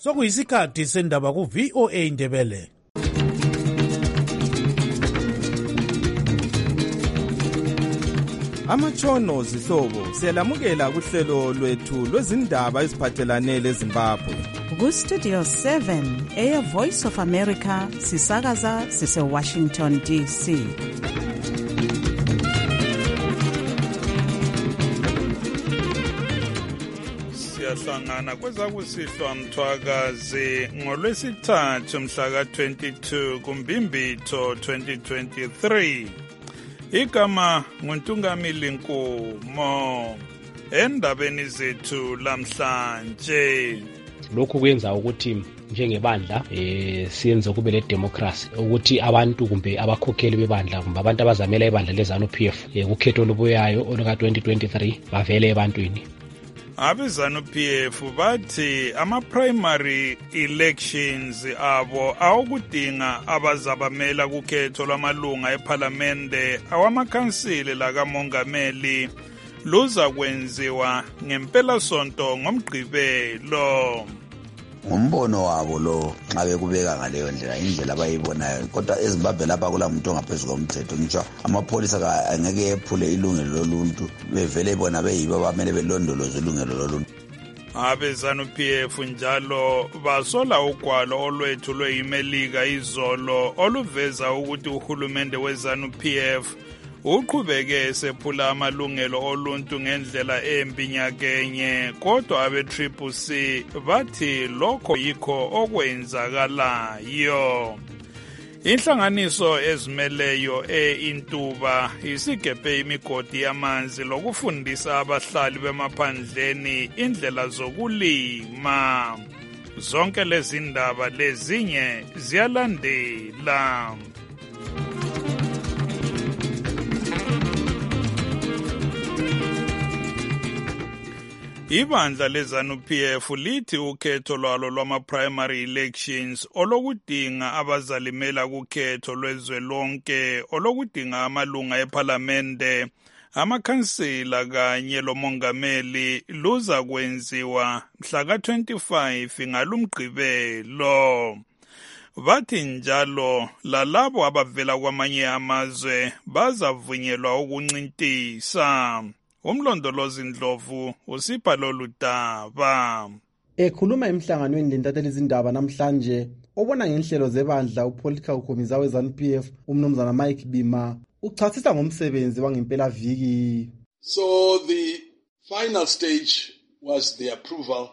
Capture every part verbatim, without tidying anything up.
Sokuyisikhathi sendaba ku V O A Indebele. Amatshono zihlobo siyalamukela kuhlelo lwethu lwezindaba eziphathelane leZimbabwe. Ku Studio seven eya Voice of America sisakaza sise Washington D C. Siyahlangana kwezakusihlwa Mthwakazi ngolwesithathu mhla ka twenty-two kuMbimbitho twenty twenty-three. Igama nguNtungamili Nkumo. Endabeni zethu lamhlanje, lokhu kwenza ukuthi njengebandla eh siyenze kube le democracy ukuthi abantu kumbe abakhokheli bebandla kumbe abantu abazamela ibandla leZANU-P F eh ukhetho olubuyayo oluka twenty twenty-three bavele ebantwini. Abe-ZANU-P F bathi ama-primary elections abo awokudinga abazabamela kukhetho lwamalunga ephalamende awamakhansili lakamongameli luza kwenziwa ngempelasonto ngomgqibelo. Ngumbono wabo lo nxa bekubeka ngaleyo ndlela indlela abayibonayo, kodwa eZimbabwe lapha kula muntu ongaphezulu komthetho. Ngitsho amapholisa angeke ephule ilungelo loluntu, bevele bona beyibo bamele belondoloze ilungelo loluntu. Abe-ZANU-P F njalo basola ugwalo olwethu lweyimelika izolo oluveza ukuthi uhulumende we-ZANU-P F uqhubeke esephula amalungelo oluntu ngendlela embi nyakenye, kodwa abe-Triple C bathi lokho yikho okwenzakalayo. Inhlanganiso ezimeleyo e-Intuba isigebhe imigodi yamanzi lokufundisa abahlali bemaphandleni indlela zokulima. Zonke lezi ndaba lezinye ziyalandela. Ibandla leZANU-P F lithi ukhetho lwalo lwama-primary elections olokudinga abazalimela kukhetho lwezwelonke olokudinga amalunga ephalamende, amakhansila kanye lomongameli luza kwenziwa mhla ka twenty-five ngalumgqibelo. Bathi njalo lalabo abavela kwamanye amazwe bazavunyelwa ukuncintisa. Umlondolozi Ndlovu usipha lolu daba. Ekhuluma emhlanganweni lentatheli izindaba namhlanje obona ngenhlelo zebandla upolitical commissar weZANU-P F umnumzana Mike Bima uchasisa ngomsebenzi wangempela viki. So the final stage was the approval.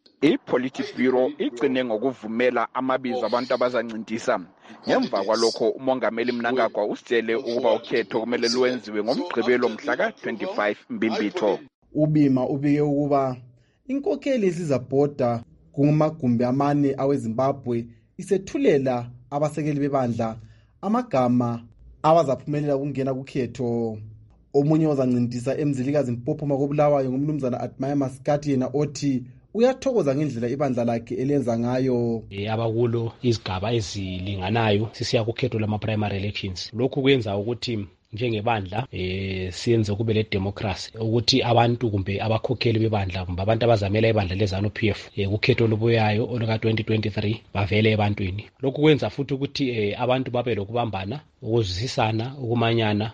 I-Politburo igcine ngokuvumela amabizo abantu abazancintisa. Ngemva kwalokho umongameli Mnangagwa usitshele ukuba ukhetho kumele lwenziwe ngomgqibelo mhla ka twenty-five Mbimbitho. Ubima ubike ukuba inkokheli esizabhoda kumagumbi amane aweZimbabwe isethulela abasekeli bebandla amagama abazaphumelela ukungena kukhetho. Omunye ozancintisa emzilikazi Mpophoma kobulawayo ngumnumzana Admire Maskati yena othi uyathokoza ngendlela ibandla lakhe elenza ngayo. E, abakulo izigaba ezilinganayo sisiya kukhetho lama-primary elections. Lokhu kwenza ukuthi njengebandla eh siyenze kube le democracy ukuthi abantu kumbe abakhokheli bebandla kumbe abantu abazamela ibandla leZANU-P F eh ukhetho olubuyayo oluka twenty twenty-three bavele ebantwini. Lokhu kwenza futhi ukuthi eh, abantu babe lokubambana, ukuzwisisana, ukumanyana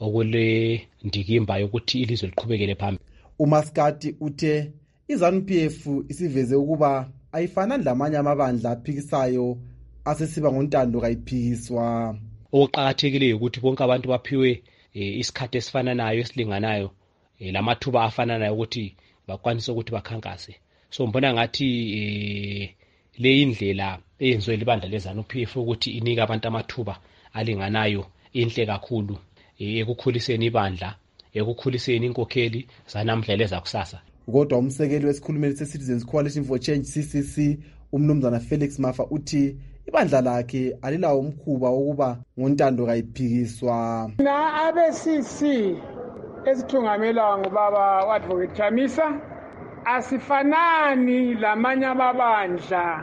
okule ndikimba yokuthi ilizwe liqhubekele phambili. uMaskati uthe iZANU-P F isiveze ukuba ayifanani lamanye amabandla aphikisayo asesiba ngontando kayiphikiswa. Okuqhakathekileyo ukuthi bonke abantu baphiwe eh, isikhathi esifananayo esilinganayo eh, lamathuba afananayo ukuthi bakwanise ukuthi bakhankase. So mbona ngathi eh, le indlela eyenziwe libandla leZANU-P F ukuthi inika abantu amathuba alinganayo inhle kakhulu eh, ekukhuliseni ibandla, ekukhuliseni inkokheli zanamhla leza kusasa. Kodwa umsekeli wesikhulumeli se-Citizens Coalition for Change C C C umnumzana Felix Mafa uthi ibandla lakhe alilawo umkhuba wokuba ngontando kayiphikiswa. Na abe-C C esithungamelwa ngubaba uAdvocate Chamisa asifanani lamanye amabandla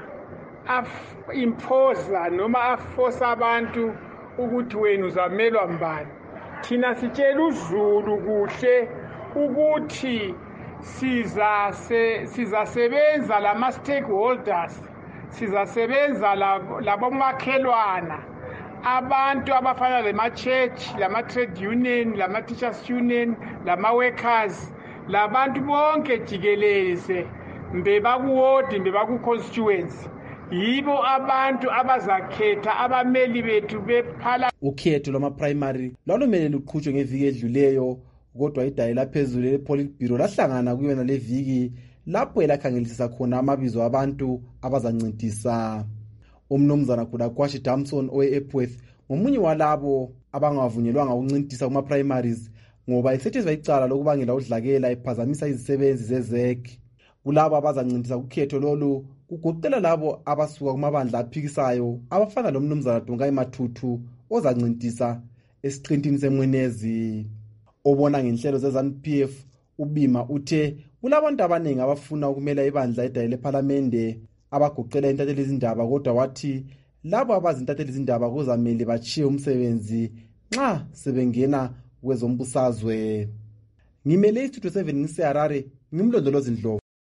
imposa noma afosa abantu ukuthi wena uzamelwa mbani. Thina sitshela uZulu kuhle ukuthi siza se sizasebenza lama stakeholders sizasebenza labomakhelwana abantu abafana lema-church, lama-trade union, lama-teachers union, lama-workers, labantu bonke jikelele mbebakuwodi mbebaku-constituency. Yibo abantu abazakhetha abameli bethu bephala. Ukhetho lwama-primary lwalumele luqhutshwe ngeviki edluleyo, kodwa idayi laphezulu le-Politburo lahlangana kuyona le viki lapho elakhangelisisa khona amabizo abantu abazancintisa. Umnumzana Khudakwashi Damson owe-Epworth ngomunye walabo abangavunyelwanga ukuncintisa kuma-primaries ngoba esethezwa icala lokubangela udlakela ephazamisa izisebenzi zezek. Kulabo abazancintisa kukhetho lolu kugoqela labo abasuka kumabandla aphikisayo abafana lomnumzana Dungai Mathuthu ozancintisa esiqintini seMwenezi. Obona ngenhlelo ze-ZANU P F uBima uthe kulabantu abaningi abafuna ukumela ibandla edayi lephalamende abagoqela intatheli izindaba, kodwa wathi labo abazintatheli izindaba kuzamele bachiye umsebenzi nxa sebengena kwezombusazwe. Ngimele istudio seven ngiseHarare, ngimlondolozi Ndlovu.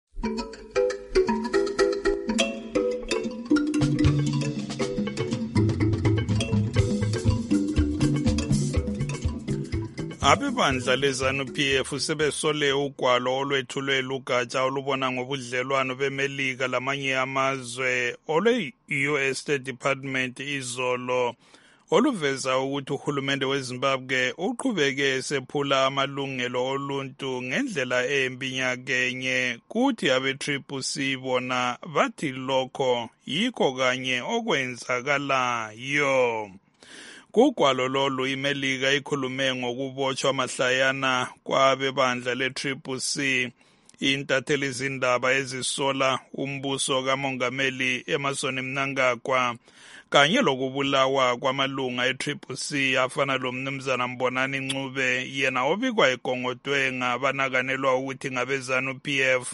Abebandla le-ZANU P F sebesole ugwalo olwethulwe lugatsha olubona ngobudlelwano beMelika lamanye amazwe olwe-U S State Department izolo oluveza ukuthi uhulumende weZimbabwe uqhubeke esephula amalungelo oluntu ngendlela embi nyakenye, kuthi abe-Triple C bona bathi lokho yikho kanye okwenzakalayo. Kugwalo lolu iMelika ikhulume ngokubotshwa mahlayana kwabebandla le-Triple C, intatheli izindaba ezisola umbuso kamongameli Emmerson Mnangagwa, kanye lokubulawa kwamalunga e-Triple C afana lomnumzana Mbonani Ncube, yena obikwa egongodwe ngabanakanelwa ukuthi ngabe-ZANU P F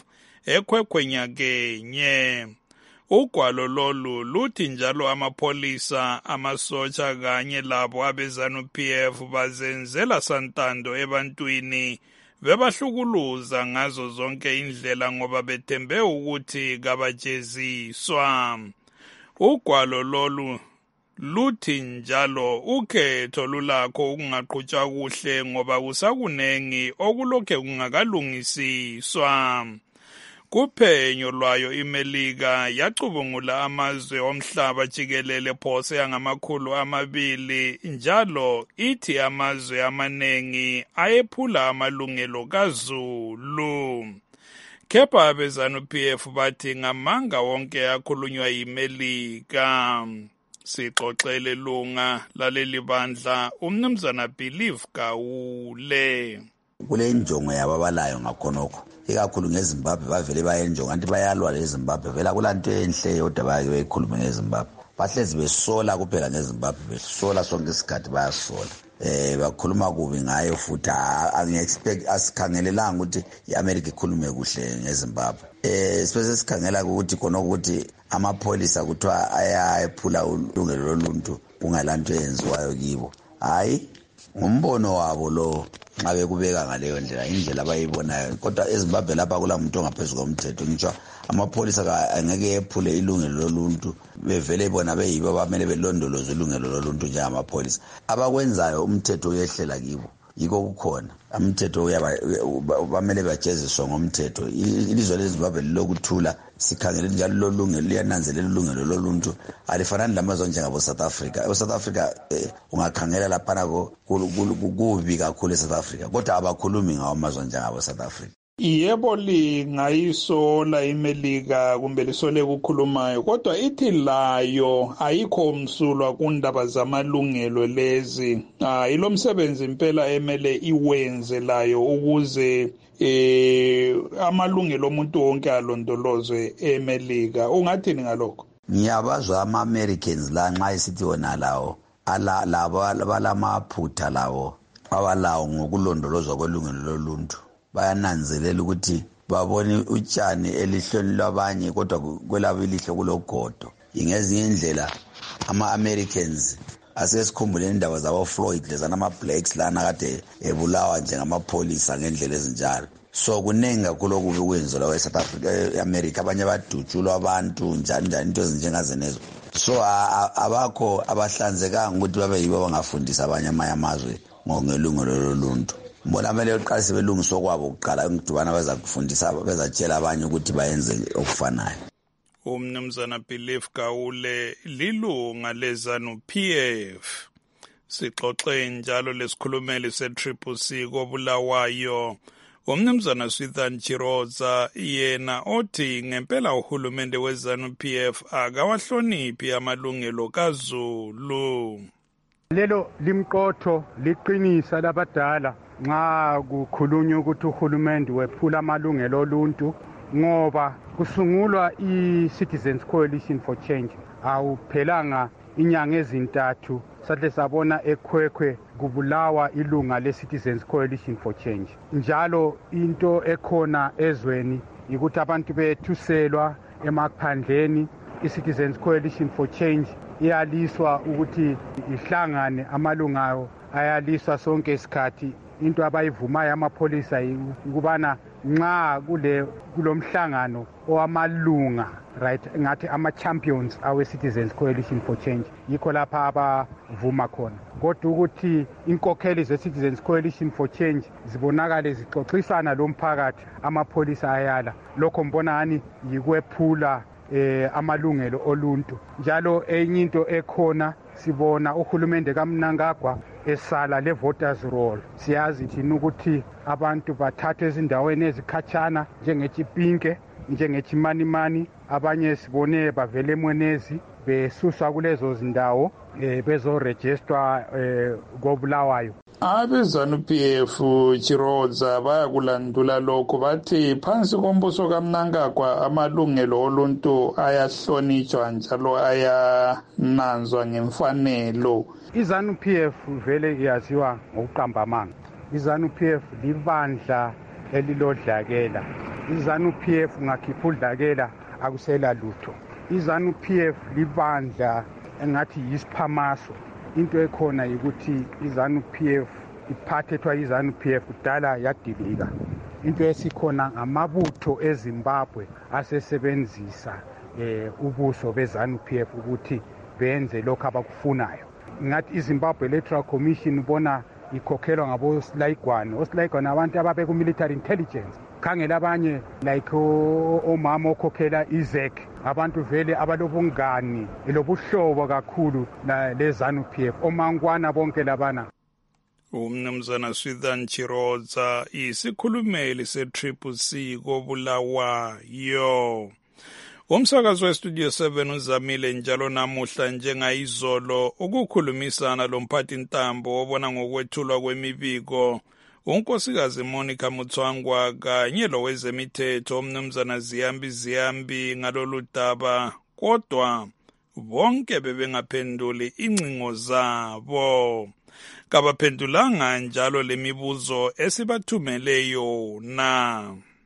ekhwekhwenyakenye. Ugwalo lolu luthi njalo amapholisa, amasotsha kanye labo abe-ZANU P F bazenzela santando ebantwini bebahlukuluza ngazo zonke indlela ngoba bethembe ukuthi kabajeziswa. Ugwalo lolu luthi njalo ukhetho lulakho ukungaqhutshwa kuhle ngoba kusakunengi okulokhe kungakalungisiswa. Kuphenyo lwayo iMelika yacubungula amazwe omhlaba jikelele phose angamakhulu amabili, njalo ithi amazwe amanengi ayephula amalungelo kaZulu. Kepha abe-ZANU P F bathi ngamanga wonke akhulunywa yiMelika. Sixoxele lunga laleli bandla umnumzana Believe Gawule. Kule injongo yababalayo ngakhonokho ikakhulu ngeZimbabwe bavele bayenjonga anti bayalwa leZimbabwe vela kulanto enhle yodwa bayikhuluma ngeZimbabwe, bahlezi besola kuphela ngeZimbabwe, besola sonke isikhathi bayasola. Eh bakhuluma kubi ngayo futhi angiexpect asikhangelelanga ukuthi iAmerica ikhulume kuhle ngeZimbabwe. Eh sibese sikhangela ukuthi khona ukuthi amapholisa kuthiwa ayaphula ulungelo loluntu kungalanto yenziwayo kibo. Hayi ngumbono wabo lo nxa bekubeka ngaleyo ndlela indlela abayibonayo, kodwa eZimbabwe lapha kulamuntu ongaphezulu komthetho. Ngitsho amapholisa angeke ephule ilungelo loluntu, bevele bona beyibo abamele belondoloze ilungelo loluntu njengamapholisa. Abakwenzayo umthetho uyehlela kibo, yiko kukhona umthetho bamele bajeziswe ngomthetho. Ilizwe leZimbabwe lilokuthula, sikhangele njalo lolungelo liyananzelela ilungelo loluntu, alifanani lamazwe njengabo South Africa. eSouth Africa ungakhangela laphana kubi kakhulu eSouth Africa, kodwa abakhulumi ngawo amazwe njengabo South Africa. Yebo lingayisola iMelika kumbe lisole kukhulumayo, kodwa ithi layo ayikho umsulwa kundaba zamalungelo lezi. Ah ilo msebenzi impela emele iwenze layo ukuze eh amalungelo omuntu wonke alondolozwe eMelika. Ungathini ngalokho? Ngiyabazwa ama-Americans la nxa isithi wona lawo ala labo abalamaphutha lawo abalawo ngokulondolozwa kwelungelo loluntu. Bayananzelela ukuthi babone utshani elihlweni labanye kodwa kwelabo ilihlo kulogodo. Ingezinye indlela ama-Americans asesikhumbule indaba zabo Floyd lezana ama-blacks lana kade ebulawa njengamapholisa ngendlela ezinjalo. so kunengi kakhulu okubi kwenziwa la eSouth Africa eAmerica abanye badutshulwa abantu njani njani into ezinjengazenezo so abakho abahlanzekanga ukuthi babe yibo abangafundisa abanye amazwe ngelungelo loluntu mbona kumele uqalise belungiswa kwabo ukuqala ngidubana beza kufundisa bezatshela abanye ukuthi bayenze okufanayo. Umnumzana Belief Gawule lilunga lezanu P F sixoxe njalo lesikhulumeli se-Triple C koBulawayo umnumzana Swithan Chiroza yena othi ngempela uhulumende wezanu P F akawahloniphi amalungelo kaZulu. Lelo limqotho liqinisa labadala nxa kukhulunywa ukuthi uhulumende wephula amalungelo oluntu ngoba kusungulwa i-Citizens Coalition for Change awuphelanga inyanga ezintathu sahle sabona ekhwekhwe kubulawa ilunga le-Citizens Coalition for Change njalo into ekhona ezweni ukuthi abantu bethuselwa emaphandleni i-Citizens Coalition for Change iyaliswa ukuthi ihlangane amalungayo ayaliswa sonke isikhathi into abayivumayo amapholisa ukubana nxa kule kulomhlangano owamalunga right ngathi ama champions awe Citizens Coalition for Change yikho lapha abavuma khona kodwa ukuthi inkokheli ze Citizens Coalition for Change zibonakale zixoxisana lomphakathi amapholisa ayala lokho mbona hani yikwephula eh amalungelo oluntu njalo enye into ekhona sibona uhulumende kaMnangagwa esala le voters roll siyazi thina ukuthi abantu bathatha ezindaweni ezikhatshana njengechipinke njengechimanimani abanye sibone bavele eMwenezi besuswa kulezo zindawo eh bezoregister eh koBulawayo. Abezanu P F Chiroza bayakulandula lokho bathi phansi kombuso kaMnangagwa amalungelo oluntu ayahlonitshwa njalo ayananzwa ngemfanelo. iZanu P F vele iyaziwa ngokuqamba amanga. iZanu P F libandla elilodlakela. iZanu P F ngakhipha udlakela akusela lutho. iZanu P F libandla engathi yisiphamaso. Into ekhona ukuthi iZanu P F iphathethwa iZanu P F kudala yadilika. Into esikhona ngamabutho eZimbabwe asesebenzisa eh ubuso beZanu P F ukuthi benze lokho abakufunayo. Ngathi iZimbabwe Electoral Commission bona ikhokhelwa ngabo Silaigwane. oSilaigwane abantu ababe ku military intelligence. Khangela abanye like omama okhokhela iZek abantu vele abalobungani elobuhlobo kakhulu leZanu P F omangwana bonke labana. Umnumzana Swithan Chiroza isikhulumeli se-Triple C koBulawayo. Umsakazo weStudio seven uzamile njalo namuhla njengayizolo ukukhulumisana lomphathi ntambo obona ngokwethulwa kwemibiko unkosikazi Monica Mutswangwa kanye lowezemithetho umnumzana Ziyambi Ziyambi ngalolu daba kodwa bonke bebengaphenduli incingo zabo. Kabaphendulanga njalo lemibuzo esibathumele yona.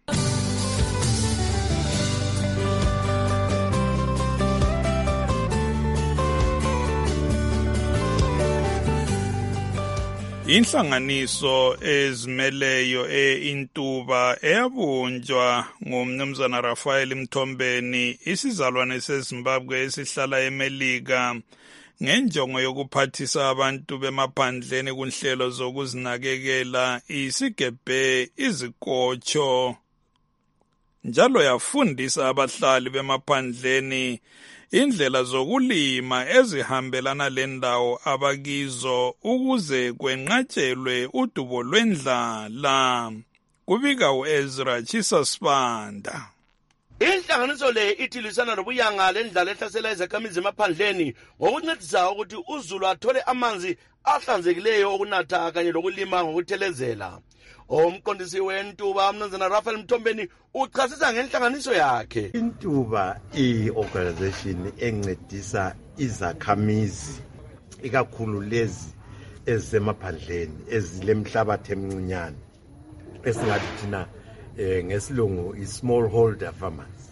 Inhlanganiso ezimeleyo eIntuba eyabunjwa ngumnumzana Rafael Mthombeni isizalwane seZimbabwe esihlala eMelika ngenjongo yokuphathisa abantu bemaphandleni kunhlelo zokuzinakekela isigebhe izikotsho njalo yafundisa abahlali bemaphandleni indlela zokulima ezihambelana lendawo abakizo ukuze kwenqatshelwe udubo lwendlala. Kubika uEzra Chisasibanda. Inhlanganiso le ithi lisana nobuyanga lendlala ehlasela izakhamizi emaphandleni ngokuncedisa ukuthi uZulu athole amanzi ahlanzekileyo okunatha kanye lokulima ngokuthelezela. Umqondisi weNtuba umnumzana Rafael Mthombeni uchasisa ngenhlanganiso yakhe. Intuba i-organization encedisa izakhamizi ikakhulu lezi ezisemaphandleni ezilemhlabathi emincinyane esingathi thina ngesilungu i-smallholder farmers.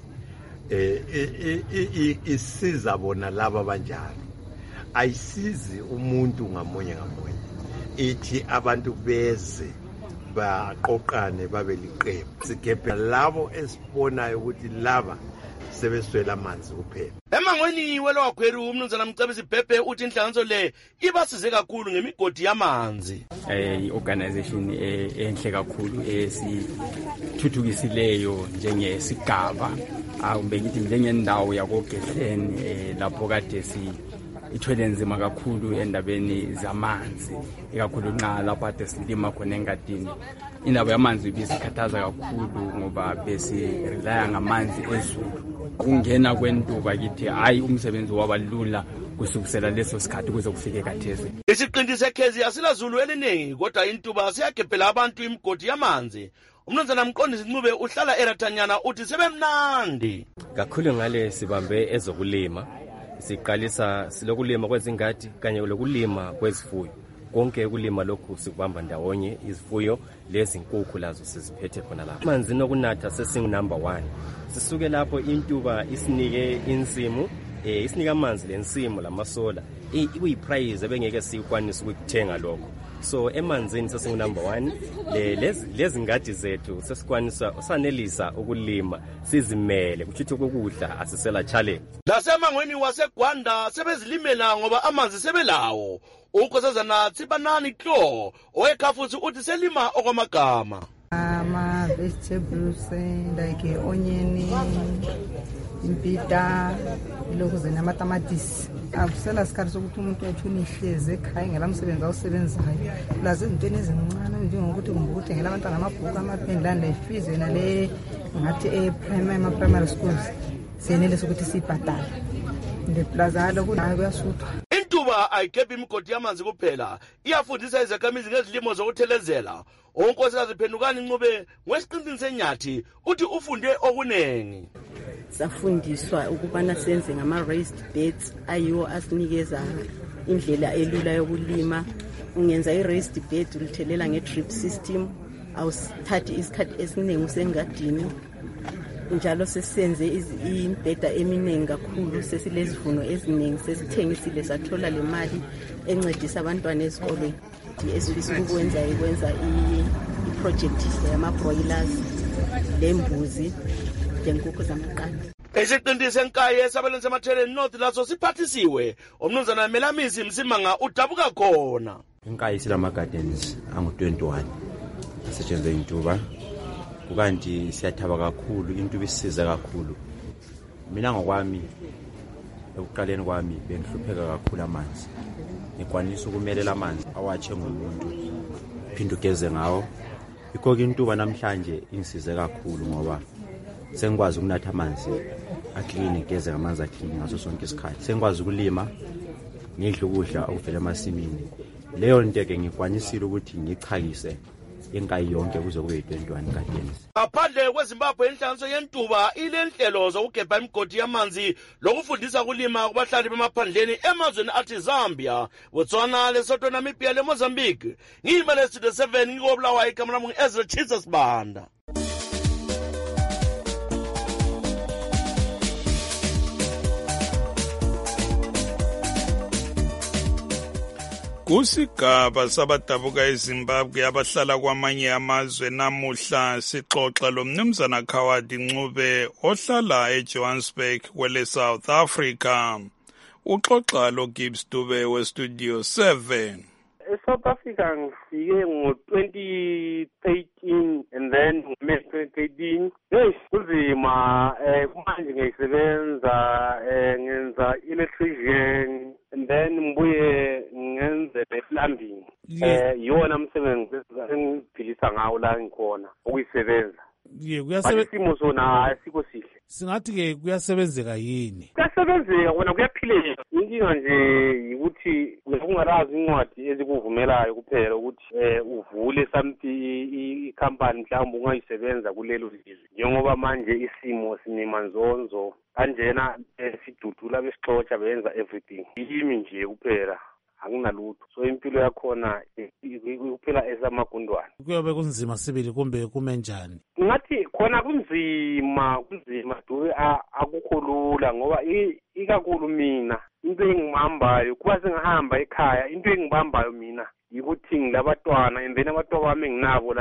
Isiza bona laba abanjalo. Ayisizi umuntu ngamunye ngamunye. Ithi abantu beze baqoqane babe liqembu sigebhe labo esibonayo ukuthi laba sebeswela amanzi kuphela. Emangweni welwakhweru umnumzana Mcebisi Bhebhe uthi inhlanganiso le ibasize kakhulu ngemigodi yamanzi. Eh organization enhle kakhulu esithuthukisileyo njengesigaba awube ngithi njengendawo yakoGehleni lapho kade si ithwele nzima kakhulu endabeni zamanzi ikakhulu nxa lapho kade silima khona engadini. Indaba yamanzi ibisikhathaza kakhulu ngoba besi relaya ngamanzi ezulu. Kungena kwentuba kithi hayi umsebenzi wabalula kusukisela leso sikhathi kuze kufike kathesi. Isiqinti sekhezi asilazulu eliningi kodwa intuba siyagebhela abantu imigodi yamanzi. Umnumzana Mqondisi Ncube uhlala eRathanyana uthi sebemnandi. Kakhulu ngale sibambe ezokulima. Siqalisa silokulima kwezingadi kanye lokulima kwezifuyo. Konke ukulima lokhu sikubamba ndawonye izifuyo lezi nkukhu lazo siziphethe khona lapha. Amanzi nokunatha sesingu number one. Sisuke lapho intuba isinike insimu eh isinika amanzi lensimu lamasola iyiprize ebengeke sikwanisa ukuthenga lokho. So emanzini sesingu number one le lezi ngadi zethu sesikwanisa sanelisa ukulima sizimele kuchithi ukudla asisela challenge. Lasemangweni waseGwanda sebezilimela ngoba amanzi sebelawo. Ukhosazana Tsibanani Klo owekhafuthi uthi selima okwamagama. Ama vegetables like onion, impita, lokho namatamatisi. Akusela sikhathi sokuthi umuntu ethuna ihleze ekhaya ngelamsebenzi awusebenzayo. Lazo izinto ezincane njengokuthi ngikuthengela abantwana amabhuku amapendlanda ifize nale ngathi e-primary ama primary schools. Senele sokuthi sibhadala. Le plaza lokunayo kuyasuthwa. Intuba ayikhephi imigodi yamanzi kuphela iyafundisa izakhamizi ngezilimo zokuthelezela. Unkosikazi Phendukani Ncube ngesiqinti senyathi uthi ufunde okunengi. Safundiswa ukubana senze ngama raised beds ayiwo asinikeza indlela elula yokulima. Ungenza i raised bed ulithelela nge drip system awusithathi isikhathi esiningi usengadini. Njalo sesenze imbheda eminingi kakhulu sesilezivuno eziningi sesithengisile sathola le mali encedisa abantwana ezikolweni. Esifisa ukwenza ikwenza i-project yama broilers lembuzi lenkukhu zamaqanda. Isiqinti senkaye esabelweni sematheleni North laso siphathisiwe. Umnumzana Melamisi Msimanga udabuka khona. Inkaye silama gardens angu twenty-one asetshenzwe intuba. Kukanti siyathaba kakhulu intuba isiza kakhulu. Mina ngokwami ekuqaleni kwami bengihlupheka kakhulu amanzi. Ngikwanisa ukumelela amanzi awatshe ngomuntu phinde ugeze ngawo. Ikho intuba namhlanje ingisize kakhulu ngoba sengikwazi ukunatha amanzi aclean igeze ngamanzi aclean ngaso sonke isikhathi. Sengikwazi ukulima ngidle ukudla okuvela emasimini. Leyo into ke ngikwanisile ukuthi ngichakise inkayi yonke kuze kube twenty-one gardens. Ngaphandle kweZimbabwe inhlanganiso yentuba ilenhlelo zokugebha imigodi yamanzi lokufundisa ukulima kubahlali bemaphandleni emazweni athi Zambia, Botswana, Lesotho, Namibia le Mozambique. Ngiyimele studio seven ngikobulawayo ikamera mungu Ezra Jesus Banda. Kusigaba sabadabuka eZimbabwe abahlala kwamanye amazwe namuhla sixoxa lo mnumzana Khawadi Ncube ohlala eJohannesburg kwele South Africa. Uxoxa lo Gibbs Dube we Studio seven. eSouth Africa ngifike ngo twenty thirteen and then May twenty thirteen. Yes, kunzima eh manje ngisebenza eh ngenza electrician and then ngibuye ngenze plumbing. Eh yona umsebenzi engiphilisa ngawo la ngikhona ukuyisebenza. Ye kuyasebenza isimo sona asikho sihle. Singathi ke kuyasebenzeka yini? Kuyasebenzeka wona kuyaphileka. Inkinga nje ukuthi ungarazi incwadi ezikuvumelayo kuphela ukuthi eh uvule something icompany mhlawumbe ungayisebenza kulelo lizwe. Njengoba manje isimo sinemanzonzo kanjena sidudula besixoxa benza everything. Yimi nje kuphela. Akunalutho. So impilo yakhona kuphela esamagundwane. Kuyobe kunzima sibili kumbe kumenjani? Ngathi khona kunzima kunzima duwe akukho lula ngoba ikakhulu mina into engihambayo kuba sengihamba ekhaya into engibambayo mina yikuthi ngilabantwana and then abantwana bami nginabo la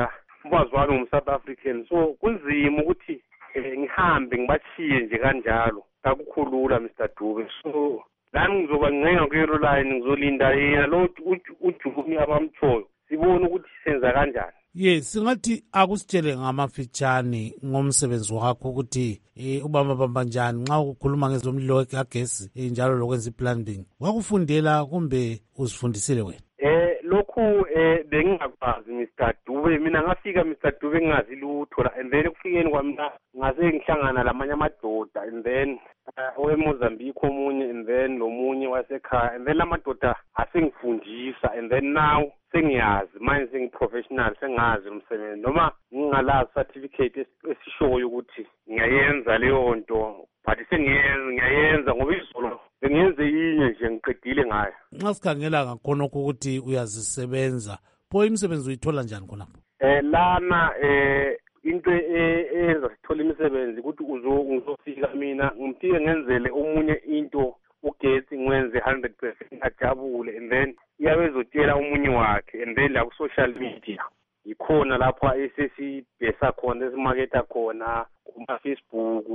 umfazi wami ngum-South African, so kunzima ukuthi eh, ngihambe ngibachiye nje kanjalo. Akukhulula Mister Dube. So lami ngizoba ncenga ku-Aeroline ngizolinda yena lo ujuni abamthoyo. Sibone ukuthi senza kanjani. Yes, singathi akusitshele ngamafitshane ngomsebenzi wakho ukuthi eh ubamba bamba njani nxa ukukhuluma ngezomlilo kagesi eh, njalo lokwenza iplanting. Wakufundela kumbe uzifundisile wena? Eh lokhu eh bengingakwazi Mister Dube, mina ngafika Mister Dube ngingazi lutho la, and then kufikeni kwami ngase ngihlangana lamanye amadoda, and then oweMozambique omunye, and then lomunye wasekhaya, and then lamadoda asengifundisa, and then now sengiyazi manje sengiprofessional, sengazi umsebenzi noma ngingala certificate esishoyo ukuthi ngiyayenza leyo nto, but sengiyenza ngiyayenza ngoba izolo bengenze inye nje ngiqedile ngayo. Nxa sikhangela ngakhona ukuthi uyazisebenza, pho imisebenzi uyithola njani khonapho? Eh lana eh into eyenza sithola imisebenzi ukuthi uzofika mina ngimfike ngenzele omunye into ugetsi ngwenze one hundred percent ajabule, and then iyabe ezotshela omunye wakhe, and then la ku-social media yikhona lapha esesibhesa khona esimaketha khona kuma-Facebook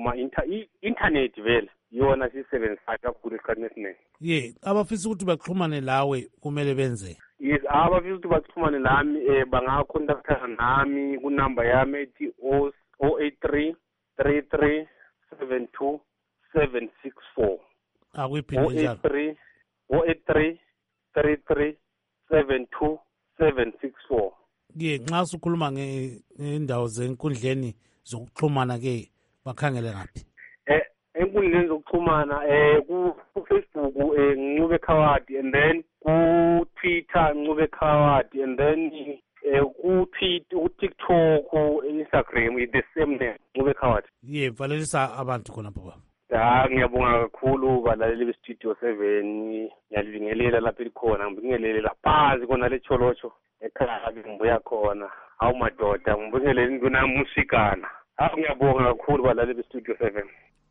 kuma-internet vele yona sisebenzisa kakhulu esikhathini esiningi. Ye abafisa ukuthi baxhumane lawe kumele benze? Yes, abafisa ukuthi baxhumane nami eh bangakontakta nami kunamba yami ethi zero eight three three three seven two seven six four. Akuyiphinde njalo. zero eight three three three seven two seven six four. Ye nxa ukhuluma ngendawo zenkundleni zokuxhumana ke bakhangele ngaphi? Eh enkundleni zokuxhumana eh ku Facebook eh Ncube Khawadi, and then ku Twitter Ncube Khawadi, and then eh ku Twitter, ku TikTok, ku Instagram with the same name Ncube Khawadi. Ye valelisa abantu khona baba. Ya ngiyabonga kakhulu balaleli be-Studio seven, ngiyalibingelela lapha likhona, ngibingelele laphansi kona lecholocho ekhaya ngibuya khona. Awu madoda ngibingelele kunamusikana. Awu ngiyabonga kakhulu balaleli be-Studio seven.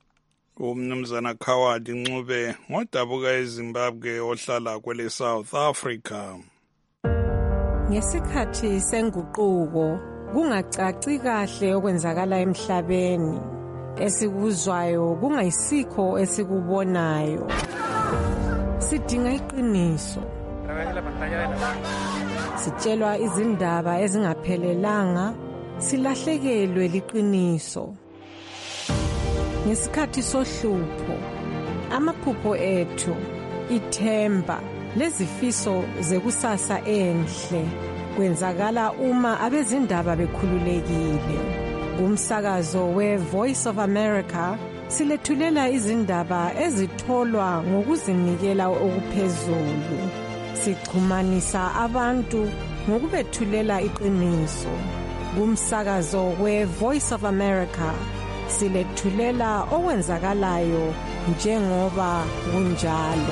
Umnumzana Khawadi Ncube ngodabuka eZimbabwe ohlala kwele South Africa. Ngesikhathi senguquko kungacaci kahle okwenzakala emhlabeni, esikuzwayo kungayisikho esikubonayo. Sidinga iqiniso. Sitshelwa izindaba ezingaphelelanga, silahlekelwe liqiniso. Ngesikhathi sohlupho, amaphupho ethu, ithemba lezifiso zekusasa enhle kwenzakala uma abezindaba bekhululekile. Umsakazo we-Voice of America silethulela izindaba ezitholwa ngokuzinikela okuphezulu. Sixhumanisa abantu ngokubethulela iqiniso. Kumsakazo we-Voice of America silethulela okwenzakalayo njengoba kunjalo.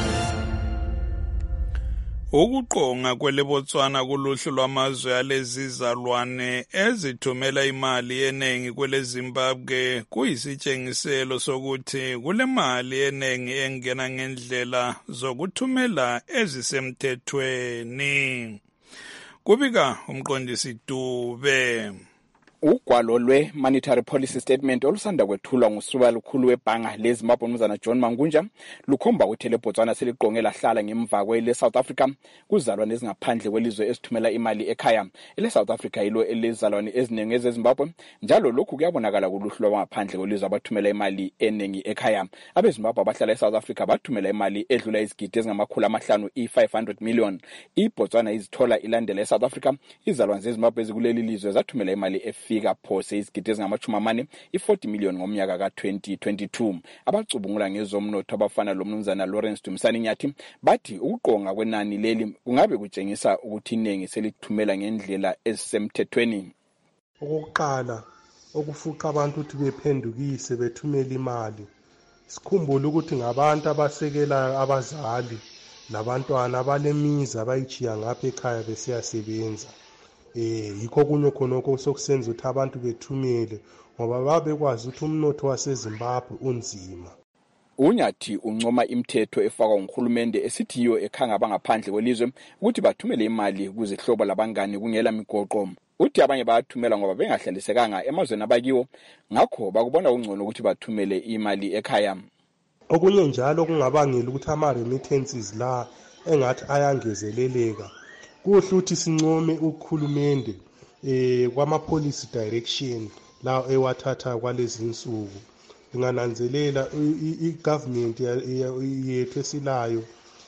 Ukuqonga kwele Botswana kuluhlu lwamazwe alezizalwane ezithumela imali enengi kwele Zimbabwe kuyisitshengiselo sokuthi kule mali enengi engena ngendlela zokuthumela ezisemthethweni. Kubika umqondisi Dube. Ugwalo lwe-Monetary Policy Statement olusanda kwethulwa nguSiba lukhulu webhanga leZimbabwe umnumzana John Mangunja lukhomba ukuthi le Botswana seliqonge lahlala ngemva kwele South Africa kuzalwane ezingaphandle kwelizwe esithumela imali ekhaya. Ele South Africa yilo elezalwane ezinengi ezeZimbabwe, njalo lokhu kuyabonakala kuluhlu lwabangaphandle kwelizwe abathumela imali enengi ekhaya. AbeZimbabwe abahlala eSouth Africa bathumela imali edlula izigidi ezingamakhulu amahlanu i-five hundred million. IBotswana izithola ilandela eSouth Africa. Izalwane zeZimbabwe ezikuleli lizwe zathumela imali fika phose izigidi ezingamachumi amane i-forty million ngomnyaka ka-twenty twenty-two. Abacubungula ngezomnotho abafana lo mnumzana Lawrence Dumisani Nyathi bathi ukuqonga kwenani leli kungabe kutshengisa ukuthi iningi selithumela ngendlela ezisemthethweni. Okokuqala okufuqa abantu ukuthi bephendukise bethumela imali, sikhumbule ukuthi ngabantu abasekela abazali labantwana abalemizi abayichiya ngapha ekhaya besiyasebenza. Eh yikho kunye khonoko sokusenza ukuthi abantu bethumele ngoba babekwazi ukuthi umnotho waseZimbabwe unzima. Unyathi uncoma imithetho efakwa nguhulumende esithiyo ekhanga abangaphandle kwelizwe ukuthi bathumele imali kuzihlobo labangani kungela migoqo. uthi abanye bayathumela ngoba bengahlalisekanga emazweni abakiwo ngakho bakubona ungcono ukuthi bathumele imali ekhaya. Okunye njalo kungabangela ukuthi ama-remittances la engathi ayangezeleleka kuhle ukuthi sincome ukhulumende eh kwama-policy direction la ewathatha kwalezi insuku. Ngingananzelela i-government yethu esilayo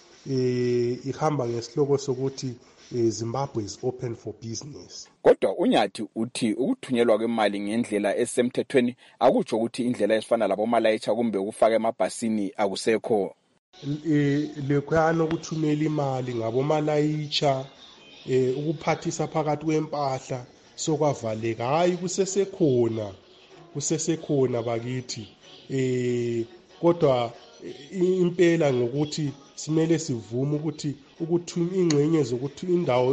eh ihamba ngesihloko sokuthi Zimbabwe is open for business. Kodwa uNyathi uthi ukuthunyelwa kwemali ngendlela esemthethweni akutsho ukuthi indlela esifana labo malayitsha kumbe ukufaka emabhasini akusekho. Lekhwana ukuthumela imali ngabo malayitsha eh ukuphathisa phakathi kwempahla sokwavaleka hayi kusesekhona kusesekhona bakithi eh kodwa impela ngokuthi simele sivume ukuthi ukuthuma ingxenye zokuthi indawo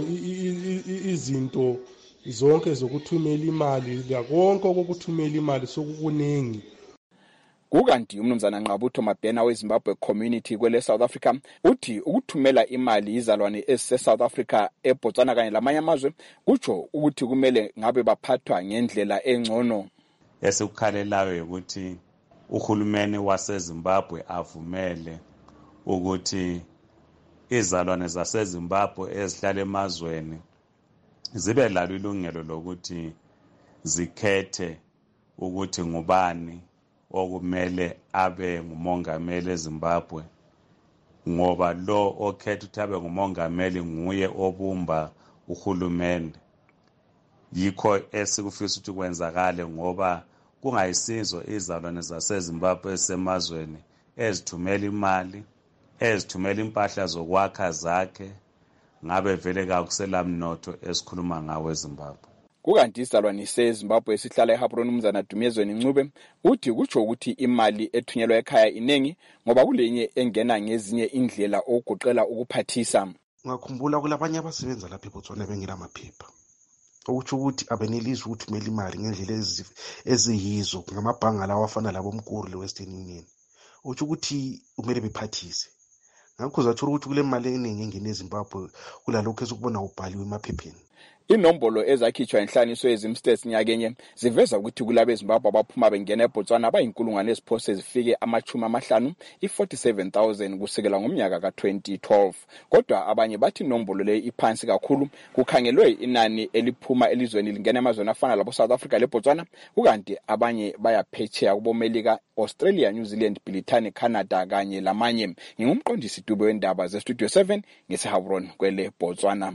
izinto zonke zokuthumela imali konke okuthumela imali sokukuningi. Kukanti umnumzana Nqabutho Mabhena weZimbabwe Community kwele South Africa uthi ukuthumela imali izalwane ese South Africa eBotswana kanye lamanye amazwe kutsho ukuthi kumele ngabe baphathwa ngendlela engcono. Esikukhalelayo ukuthi uhulumeni waseZimbabwe avumele ukuthi izalwane zaseZimbabwe ezihlala emazweni zibe lalo ilungelo lokuthi zikhethe ukuthi ngubani okumele abe ngumongameli eZimbabwe, ngoba lo okhetha ukuthi abe ngumongameli nguye obumba uhulumende. Yikho esikufisa ukuthi kwenzakale ngoba kungayisizo izalwane zaseZimbabwe esemazweni ezithumela imali ezithumela impahla zokwakha zakhe ngabe vele kakusela mnotho esikhuluma ngawe eZimbabwe. Kukanti izalwane seZimbabwe esihlala eHabroni umzana Dumezweni Ncube uthi kutsho ukuthi imali ethunyelwa ekhaya inengi ngoba kulenye engena ngezinye indlela okugoqela ukuphathisa. Ngakhumbula kulabanye abasebenza lapha eBotswana bengena amaphepha okutsho ukuthi abenelisi ukuthumela imali ngendlela eziyizo ngamabhanga lawo afana labo Mkuru leWestern Union utsho ukuthi kumele bephathise. Ngakho zathola ukuthi kule mali eningi engene eZimbabwe kulalokho esukubona ubhaliwe emaphepheni. Inombolo ezakhitshwa enhlaniso ezimstates nyakenye ziveza ukuthi kulabe eZimbabwe abaphuma bengena eBotswana bayinkulungwane eziphose zifike amachumi amahlanu i-forty-seven thousand kusekela ngomnyaka ka twenty twelve. Kodwa abanye bathi inombolo le iphansi kakhulu kukhangelwe inani eliphuma elizweni lingena emazweni afana labo South Africa leBotswana kukanti abanye bayaphetsheya kubomelika Australia, New Zealand, Britain, Canada kanye lamanye. Ngingumqondisi Dube wendaba ze Studio seven ngeseHabroni kwele Botswana.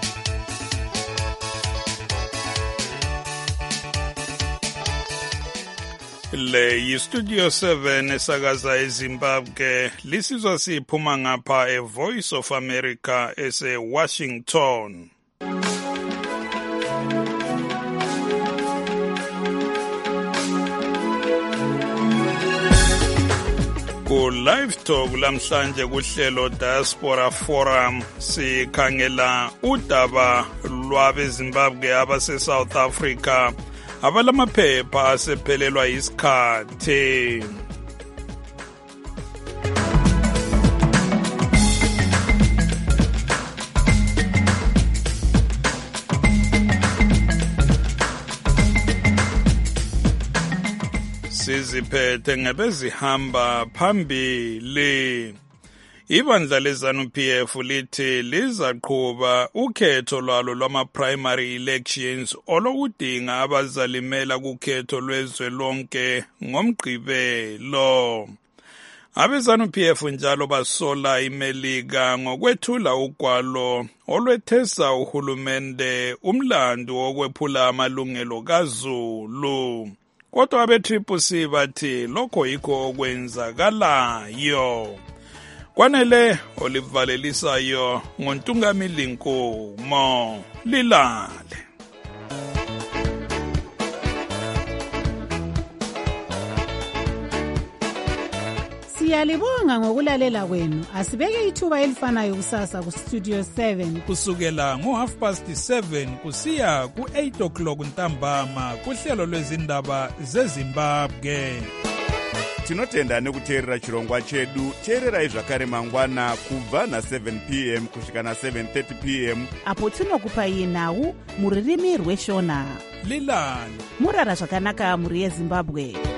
Le yi-Studio seven esakaza eZimbabwe lisizwa siphuma ngapha eVoice of America ese-Washington. Ku live talk lamhlanje kuhlelo Diaspora Forum sikhangela udaba lwabeZimbabwe abase South Africa abalamaphepha asephelelwa isikhathi. Siziphethe ngebezihamba phambili. Ibandla leZANU-P F lithi lizaqhuba ukhetho lwalo lwama-primary elections olokudinga abazalimela kukhetho lwezwe lonke ngomgqibelo. AbeZANU-P F njalo basola iMelika ngokwethula ugwalo olwethesa uhulumende umlandu wokwephula amalungelo kaZulu. Kodwa abe-Triple C bathi lokho yikho okwenzakalayo. Kwanele olivalelisayo ngoNtungamili Nkomo lilale. Siyalibonga ngokulalela kwenu. Asibeke ithuba elifanayo kusasa ku Studio seven kusukela ngo half past seven kusiya ku eight o'clock ntambama kuhlelo lwezindaba zeZimbabwe. tinotenda nekuteerera chirongwa chedu. Teererai zvakare mangwana kubva na-seven p m kusvika na-seven thirty p m apo tinokupai nhau muririmi rweshona. Lilani murara zvakanaka muri yeZimbabwe.